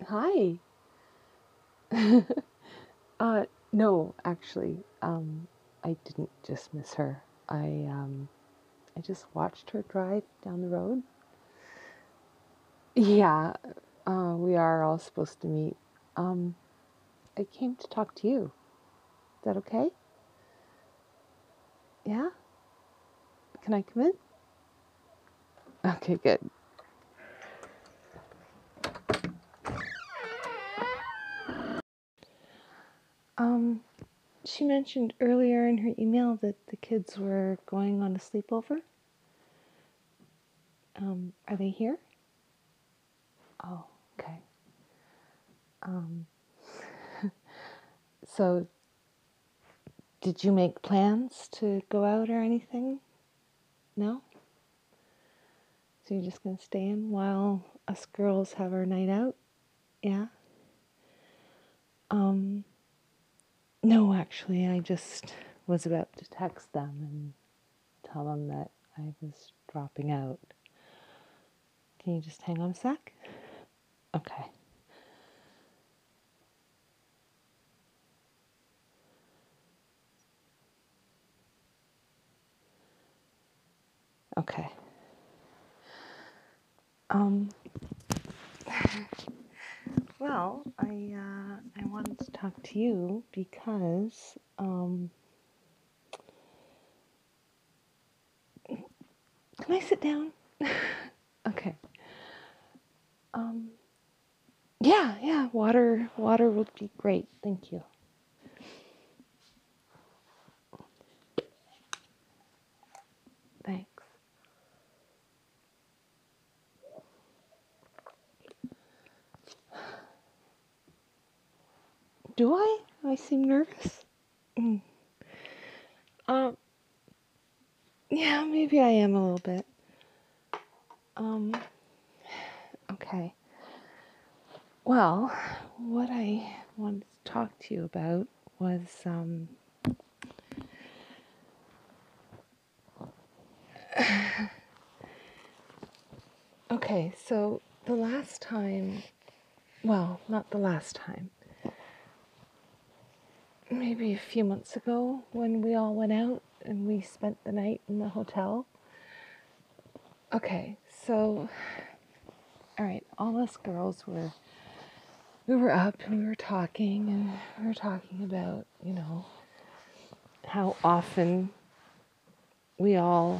Hi. No, actually, I didn't just miss her. I just watched her drive down the road. Yeah, we are all supposed to meet. Um, I came to talk to you. Is that okay? Yeah? Can I come in? Okay, good. Um, she mentioned earlier in her email that the kids were going on a sleepover. Are they here? Oh, okay. Um, so did you make plans to go out or anything? No? So you're just going to stay in while us girls have our night out? Yeah? Um, no, actually, I just was about to text them and tell them that I was dropping out. Can you just hang on a sec? Okay. Okay. Um, well, I wanted to talk to you because, can I sit down? Okay. Um, yeah, water would be great. Thank you. Thanks. Do I? I seem nervous? Mm. Um, yeah, maybe I am a little bit. Um, okay. Well, what I wanted to talk to you about was, okay, so the last time, well, not the last time, maybe a few months ago when we all went out and we spent the night in the hotel. Okay, so, all right, all us girls we were up and we were talking about, how often we all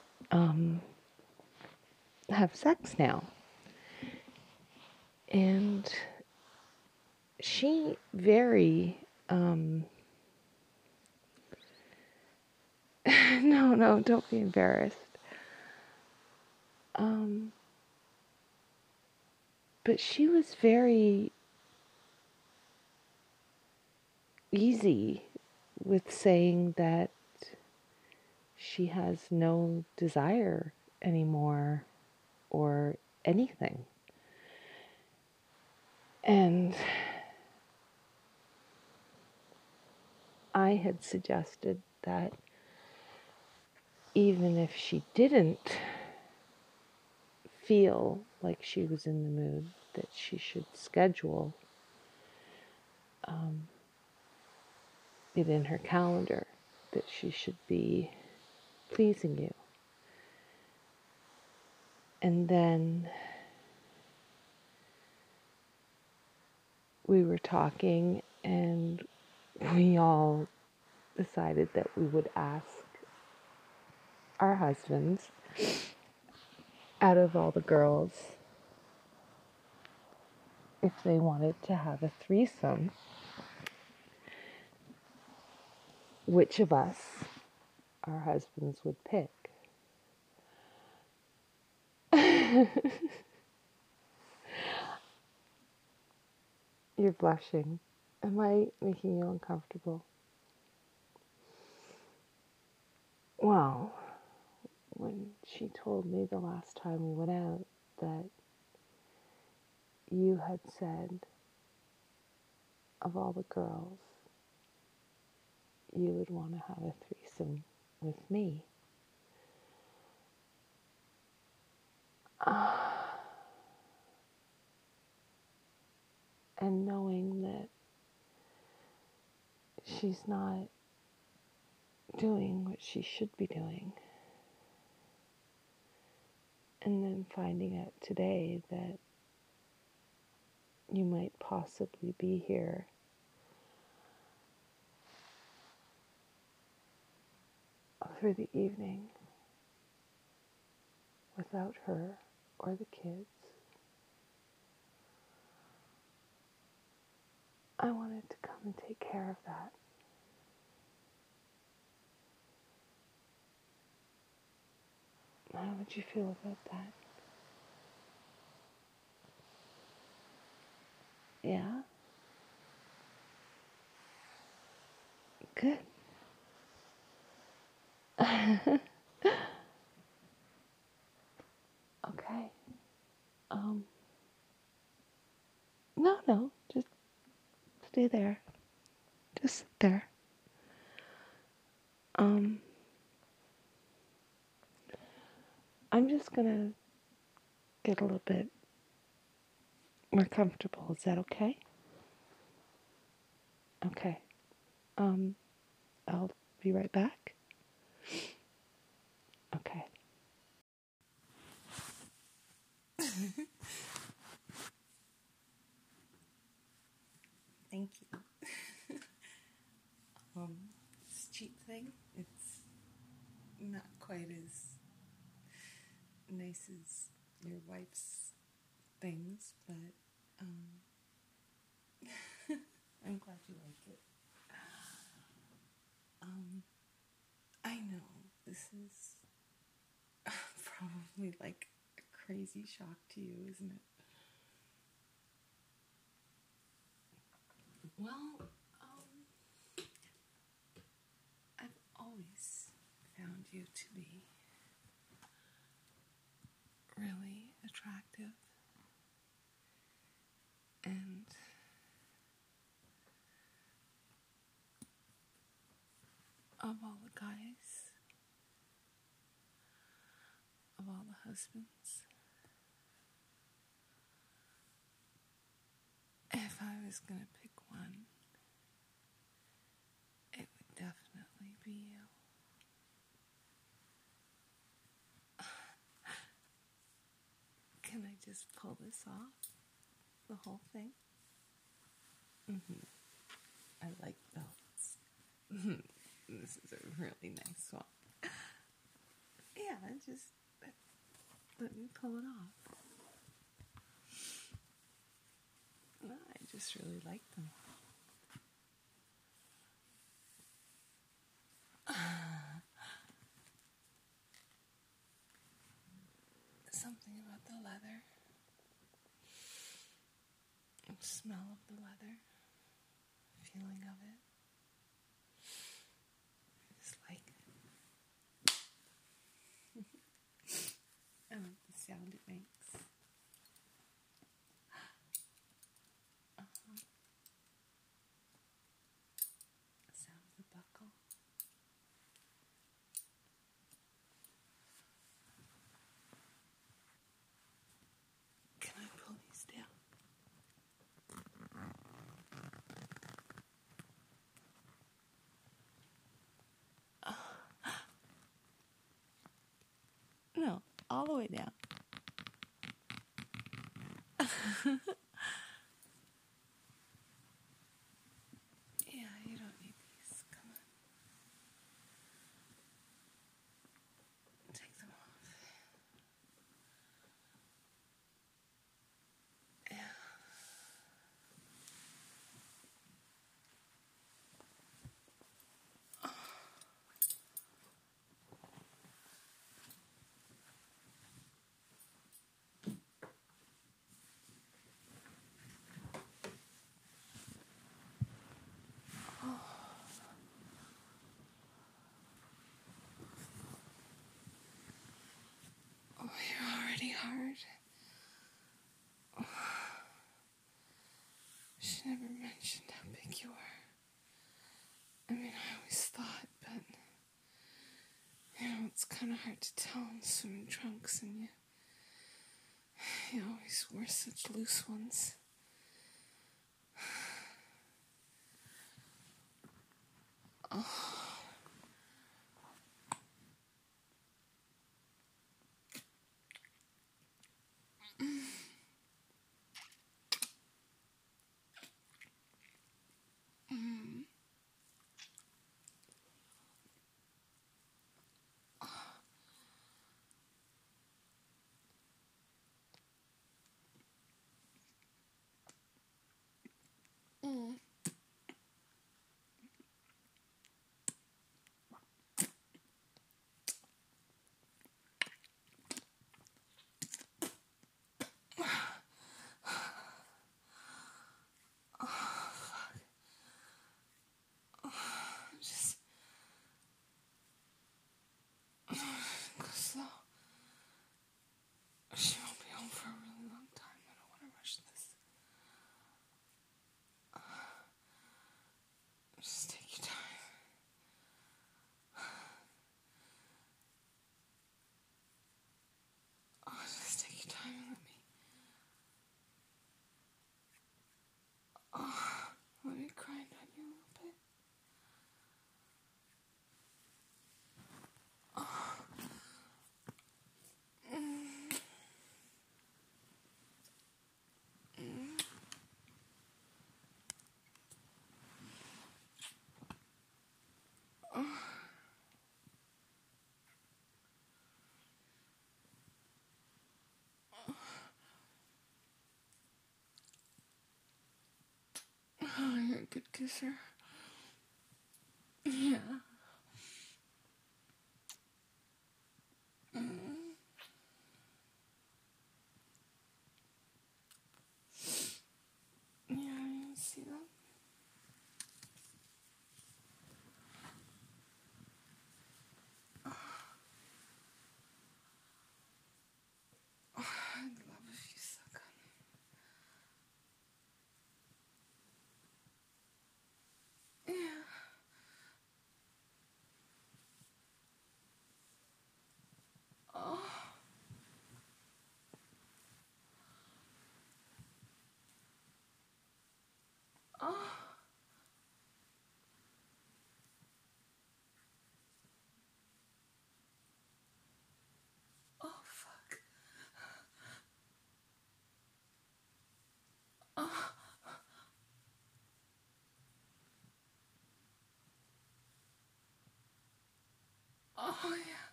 have sex now. And she very, no, don't be embarrassed. But she was very easy with saying that she has no desire anymore or anything. And I had suggested that even if she didn't feel like she was in the mood, that she should schedule it in her calendar, that she should be pleasing you. And then we were talking and we all decided that we would ask our husbands, out of all the girls, if they wanted to have a threesome, which of us our husbands would pick. You're blushing. Am I making you uncomfortable? Well, when she told me the last time we went out that you had said, of all the girls, you would want to have a threesome with me. and knowing that she's not doing what she should be doing. And then finding out today that you might possibly be here for the evening without her or the kids. I wanted to come and take care of that. How would you feel about that? Yeah? Good. Okay. No, just stay there. Just sit there. I'm just gonna get a little bit more comfortable. Is that okay? Okay. I'll be right back. Okay. Thank you. This cheap thing, it's not quite as nice as your wife's things, but I'm glad you like it. I know this is probably like a crazy shock to you, isn't it? Well, I've always found you to be really attractive, and of all the guys, of all the husbands, if I was going to pick one, it would definitely be you. Can I just pull this off? The whole thing? I like belts. This is a really nice one. Yeah, just let me pull it off. I just really like them. Something about the leather. The smell of the leather. Feeling of it. I just like it. I like the sound it makes. The sound of the buckle. Can I pull these down? No, all the way down. Yeah, you don't need these. Come on. Take them off. Yeah. Oh, you're already hard. She never mentioned how big you were. I mean, I always thought, but, it's kind of hard to tell in swimming trunks, and you always wear such loose ones. Just go slow. She won't be home for a really long time. I don't want to rush this. Just take your time. Just take your time and let me grind on you a little bit. Oh, you're a good kisser. Yeah. Yeah, you see that? I'd love if you suck on it. Yeah. Oh, fuck. Oh, yeah.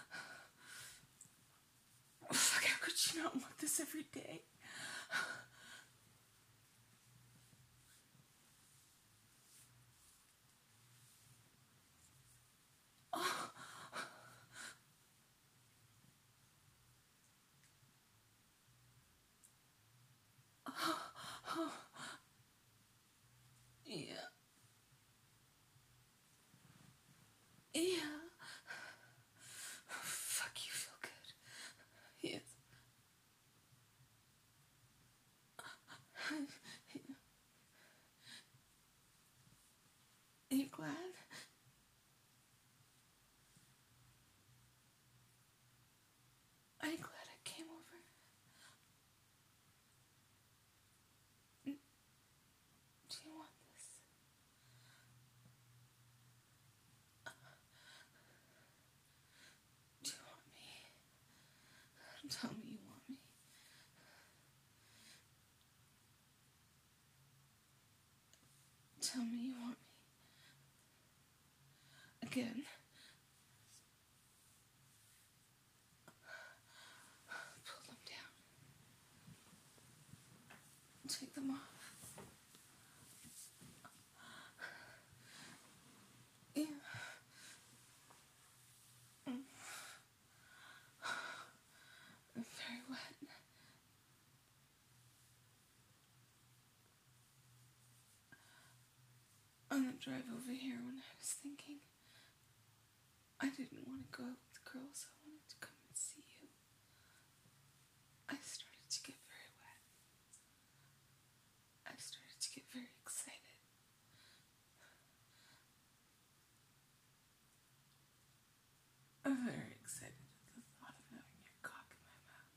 Fuck, how could you not want this every day? Yeah. Yeah. Fuck, you feel good. Yes. Are you glad? Are you glad I came over? Do you want this? Do you want me? Tell me you want me. Tell me you want me. Again. Pull them down. Take them off. Yeah. I'm very wet. On the drive over here when I was thinking I didn't want to go out with girls, I wanted to come and see you. I started to get very wet. I started to get very excited. I'm very excited at the thought of having your cock in my mouth.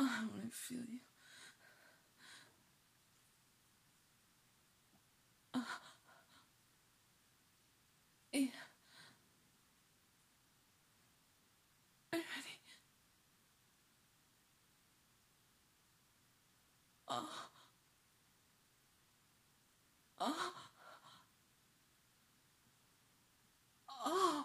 I want to feel you. Yeah. I'm ready. Oh. Oh. Oh.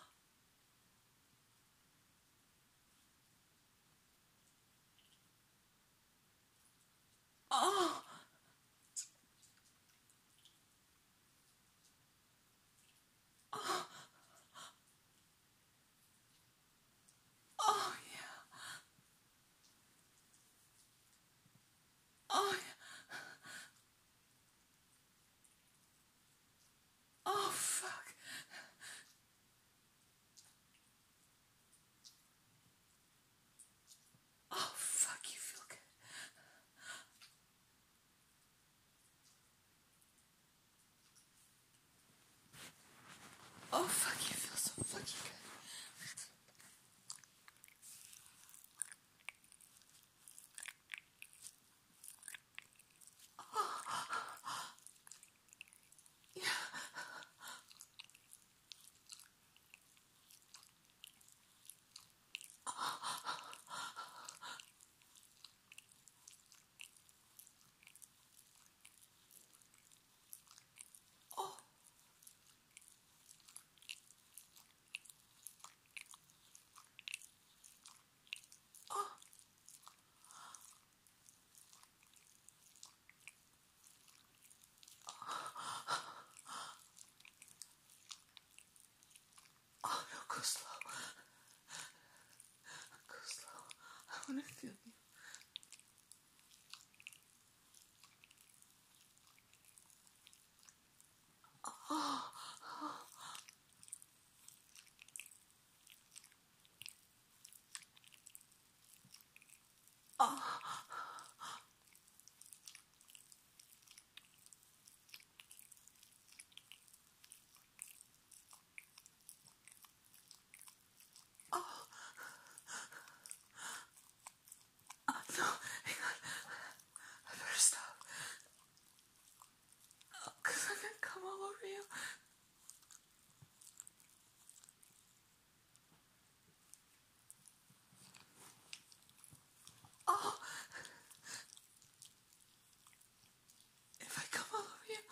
Oh. Oh. Oh, yeah. Oh, yeah. Oh, fuck. Oh, fuck, you feel good. Oh, fuck, you feel so fucking good. Oh. Oh. Oh, no, go slow. Go slow. I want to feel you. Oh. Oh. Oh. No, hang on. I better stop. Because I'm going to come all over you. Oh. If I come all over you,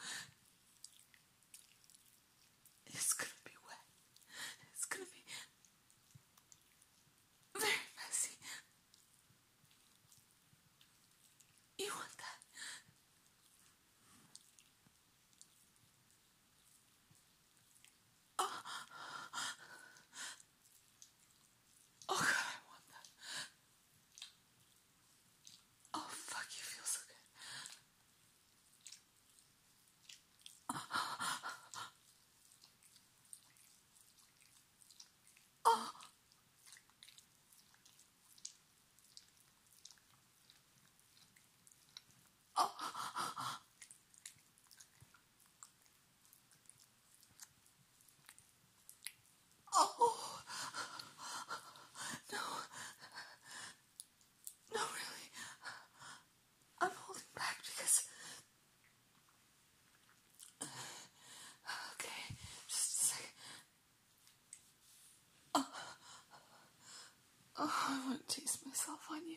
it's going to be wet. It's going to be very messy. You want that? Oh. Oh, God, I want that. Oh, fuck, you feel so good. Oh. Oh. Oh. No. No, really. I'm holding back because... Okay, just a second. Oh, I want to taste myself on you.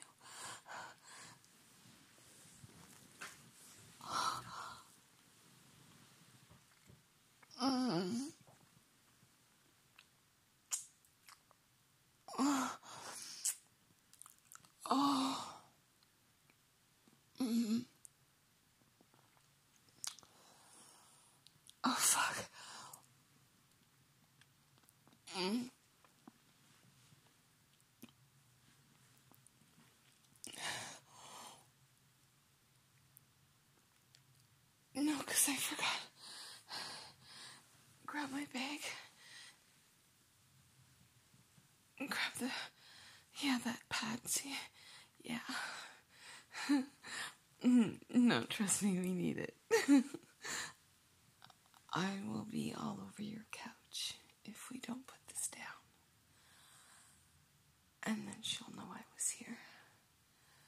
Mm. Oh. Mm. Oh, fuck. Mm. No, because I forgot. Grab my bag. And grab the... Yeah, that pad. See? Yeah. No, trust me, we need it. I will be all over your couch if we don't put this down. And then she'll know I was here.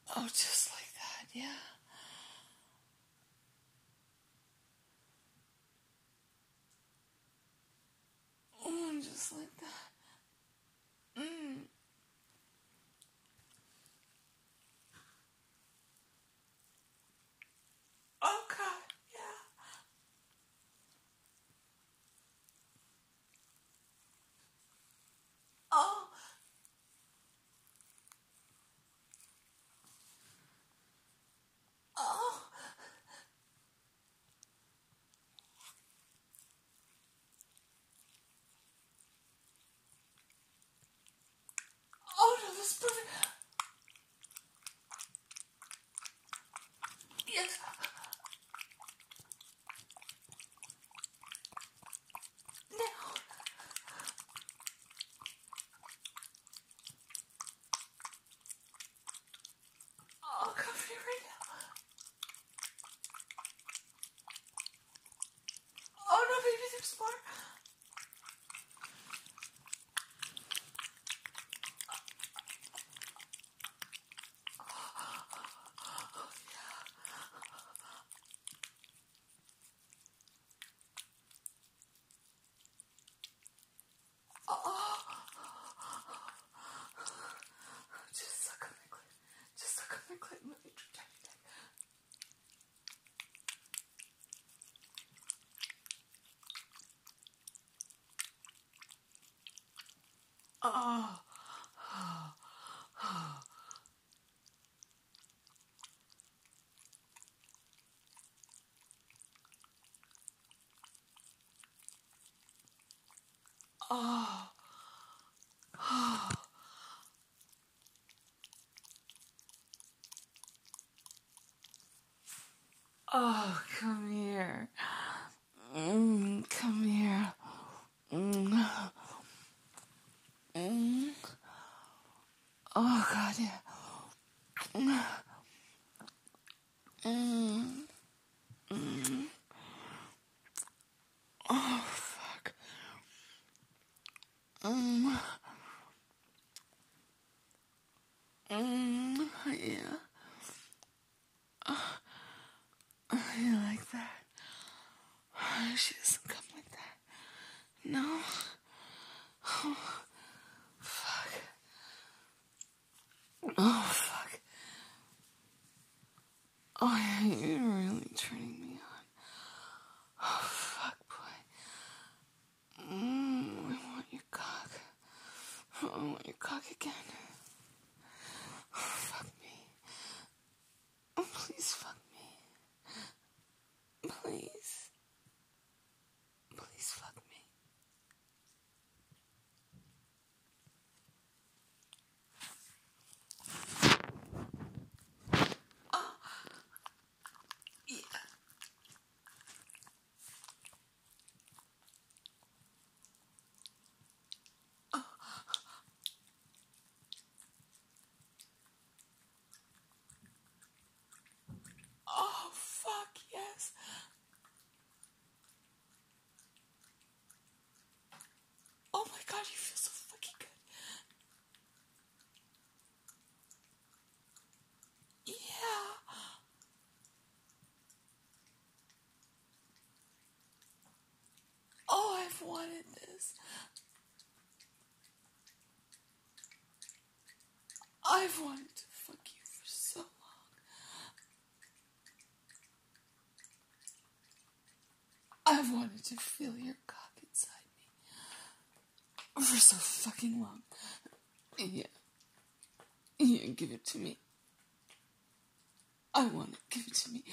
Oh, just like that, yeah. Oh, just like that. Oh, God, yeah. Oh. Oh. Oh, no, that's perfect. Yes. Now. Oh, come here right now. Oh, no, baby, there's more. Just suck on my clit. Just suck on my clit and let me try it. Oh. Oh. Oh, come here. Come here. Oh, God, yeah. Oh, fuck. Yeah. You like that? She doesn't come like that. No? Oh, fuck. Oh, fuck. Oh, yeah, you're really turning me on. Oh, fuck, boy. I want your cock. Oh, I want your cock again. Oh, fuck me. Oh, please fuck me. Please. Please fuck me. Yeah. Oh, fuck, yes. Oh my God, you feel so fucking good. Yeah. Oh, I've wanted this. I've wanted to fuck you for so long. I've wanted to feel your cock inside me for so fucking long. Yeah. Yeah, give it to me. I want it. Give it to me.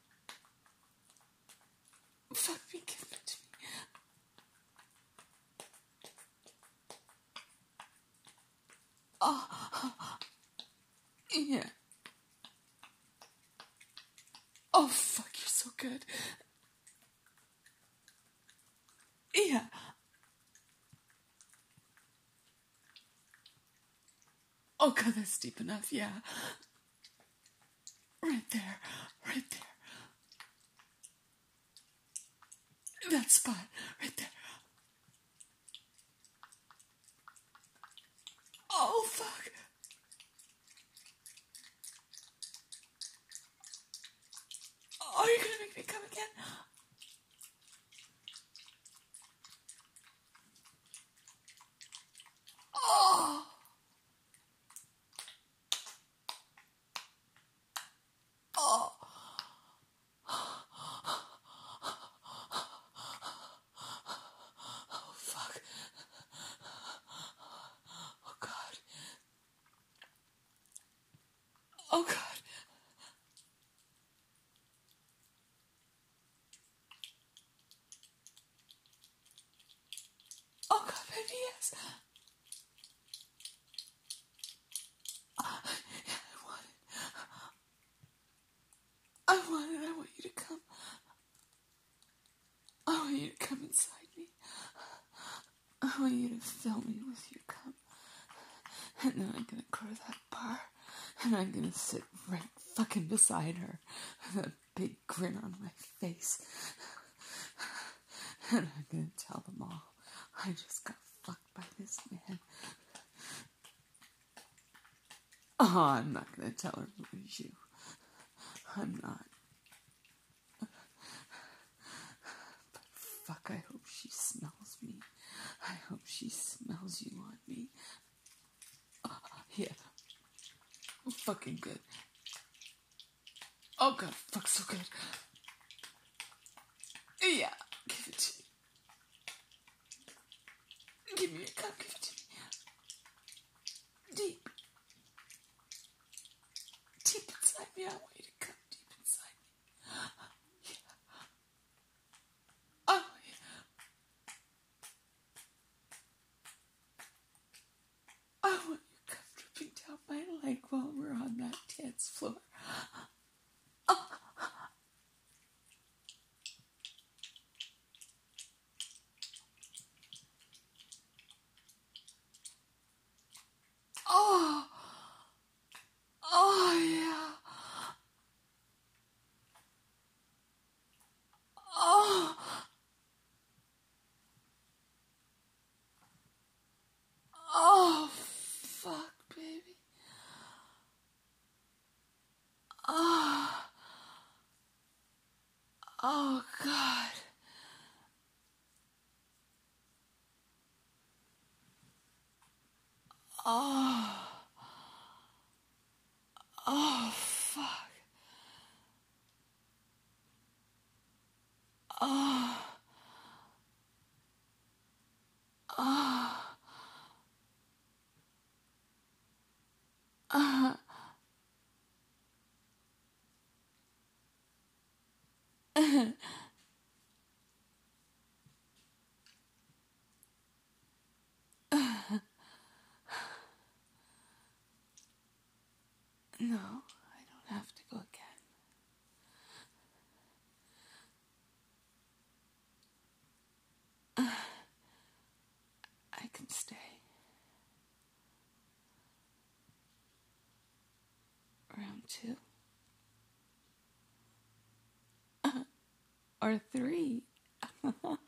Fuck me, give it to me. Oh, yeah. Oh, fuck, you're so good. Yeah. Oh, God, that's deep enough, yeah. Right there. Right there. That spot. Right there. Oh, fuck. Oh, you're gonna make me come again? Oh! Oh! Oh, fuck. Oh, God. Oh, God. Oh, God, baby, yes. I want you to come. I want you to come inside me. I want you to fill me with your cum. And then I'm gonna go to that bar, and I'm gonna sit right fucking beside her with a big grin on my face. And I'm gonna tell them all I just got fucked by this man. Oh, I'm not gonna tell her it was you. I'm not. But fuck, I hope she smells me. I hope she smells you on me. Oh, yeah. Fucking good. Oh, God, fuck, so good. Yeah, give it to me. Give me your cup, give it to me. Deep. Deep inside me, I want you to come deep inside me. Yeah. Oh, yeah. I want your cup dripping down my leg while we're on that dance floor. Oh, oh, yeah. Oh, oh, fuck, baby. Oh, oh, God. Oh, oh, fuck. Oh, oh, no, I don't have to go again. I can stay. Round 2. Or 3.